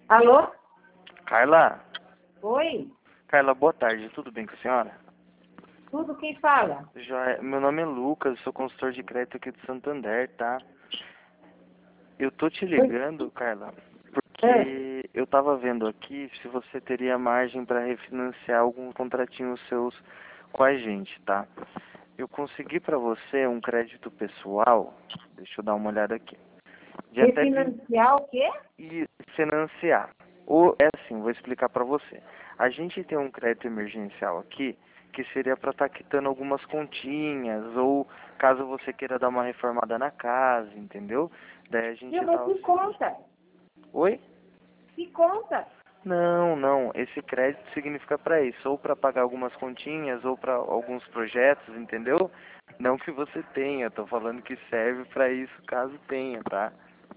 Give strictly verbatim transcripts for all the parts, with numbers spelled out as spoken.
Alô? Carla? Oi? Carla, boa tarde. Tudo bem com a senhora? Tudo quem fala? Já, meu nome é Lucas, sou consultor de crédito aqui de Santander, tá? Eu tô te ligando, Carla, É. porque eu tava vendo aqui se você teria margem para refinanciar alguns contratinhos seus com a gente, tá? Eu consegui para você um crédito pessoal, deixa eu dar uma olhada aqui, de até vinte Refinanciar o quê? e financiar. Ou é assim, vou explicar para você. A gente tem um crédito emergencial aqui que seria para estar quitando algumas continhas ou caso você queira dar uma reformada na casa, entendeu? Daí a gente Viu, dá mas que os... conta? Oi? Que conta? Não, não. Esse crédito significa para isso, ou para pagar algumas continhas ou para alguns projetos, entendeu? Não que você tenha, tô falando que serve para isso caso tenha, tá?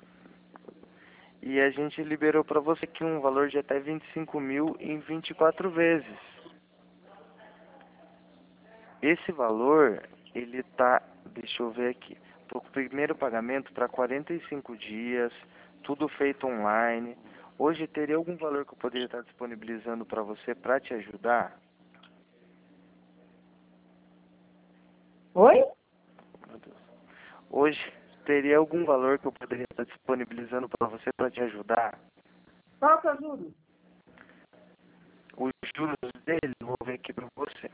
E a gente liberou para você aqui um valor de até vinte e cinco mil em vinte e quatro vezes. Esse valor, ele tá, deixa eu ver aqui, tô com o primeiro pagamento para quarenta e cinco dias, tudo feito online. Hoje teria algum valor que eu poderia estar disponibilizando para você para te ajudar? Oi? Meu Deus. Hoje teria algum valor que eu poderia estar disponibilizando para você para te ajudar? Qual que eu juro? Os juros dele, vou ver aqui para você.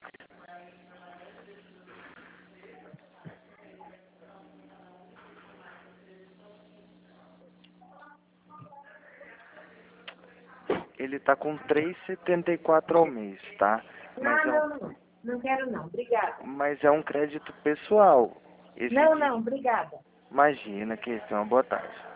Ele tá com três e setenta e quatro ao mês, tá? Mas Não, é um, não, não. Não quero não. Obrigada. mas é um crédito pessoal. Esse Não, de, não. Obrigada. imagina que isso é uma boa tarde.